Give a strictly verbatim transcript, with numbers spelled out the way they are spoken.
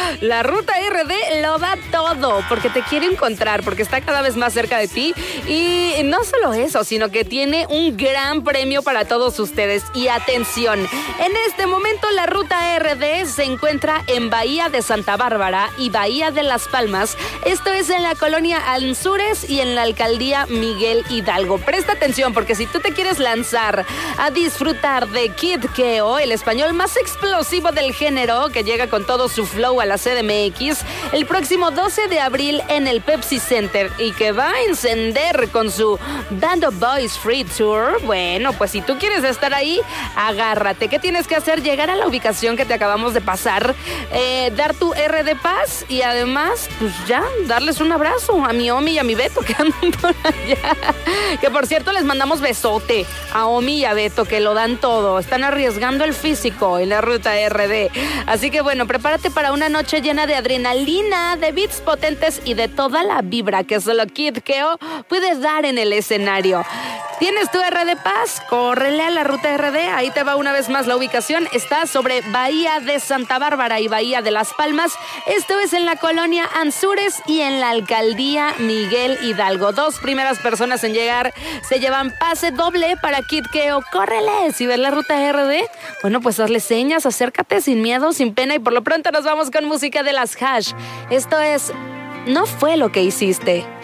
La Ruta R D lo da todo porque te quiere encontrar, porque está cada vez más cerca de ti. Y no solo eso, sino que tiene un gran premio para todos ustedes. Y atención, en este momento la Ruta R D se encuentra en Bahía de Santa Bárbara y Bahía de Las Palmas. Esto es en la colonia Anzures y en la alcaldía Miguel Hidalgo. Presta atención porque si tú te quieres lanzar a disfrutar de Kid Keo, el español más explosivo del género, que llega con todo su flow a la C D M X, el próximo doce de abril en el Pepsi Center y que va a encender con su Band of Boys Free Tour, bueno, pues si tú quieres estar ahí, agárrate. ¿Qué tienes que hacer? Llegar a la ubicación que te acabamos de pasar, eh, dar tu R de paz y además, pues ya, darles un abrazo a mi Omi y a mi Beto que andan por allá. Que por cierto les mandamos besote a Omi y a Beto, que lo dan todo. Están arriesgando el físico en la Ruta R D. Así que bueno, prepárate para una noche llena de adrenalina, de beats potentes y de toda la vibra que solo Kid Keo puede dar en el escenario. ¿Tienes tu R de paz? Córrele a la Ruta R D. Ahí te va una vez más la ubicación. Está sobre Bahía de Santa Bárbara y Bahía de Las Palmas. Esto es en la colonia Anzures y en la alcaldía Miguel Hidalgo. Dos primeras personas en llegar se llevan pase doble para Kid Keo. ¡Córrele! Si ves la Ruta R D, bueno, pues hazle señas, acércate sin miedo, sin pena. Y por lo pronto nos vamos con música de las Hash. Esto es No fue lo que hiciste.